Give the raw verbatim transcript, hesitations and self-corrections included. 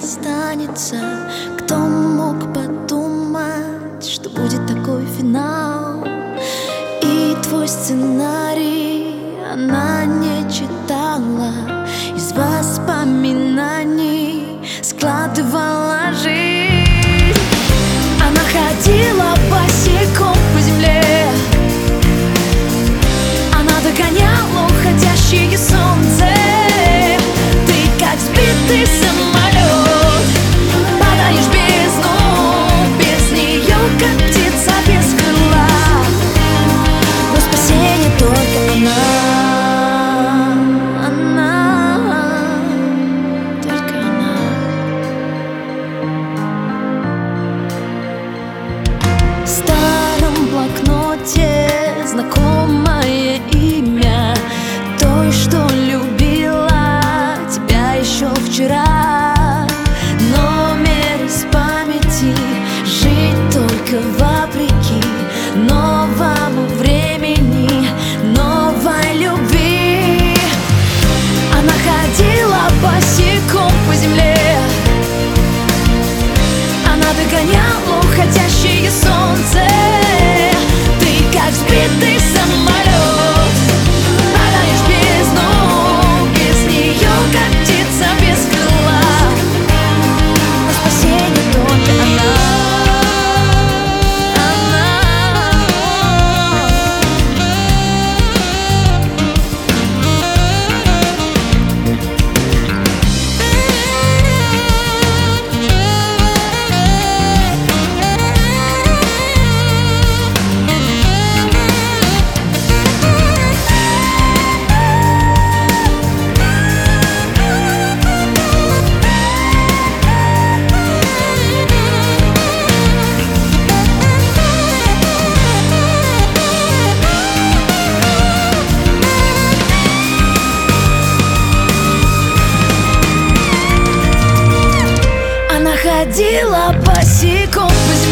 останется. Кто мог подумать, что будет такой финал? И твой сценарий она не читала, из воспоминаний складывала жизнь. Она ходила босиком по земле, она догоняла уходящее солнце. Ты как сбитый самолет, падаешь в бездну, без нее как птица без крыла. Но спасение только она, она, только она. В старом блокноте знакомое имя той, что любила тебя еще вчера. Номер из памяти, жить только вопреки новому времени, новой любви. Она ходила босиком по земле, она догоняла уходящее солнце. Ты как сбитый самолет, падаешь в бездну, без нее как птица без крыла. Но спасение только она, она. Ходила босиком по земле,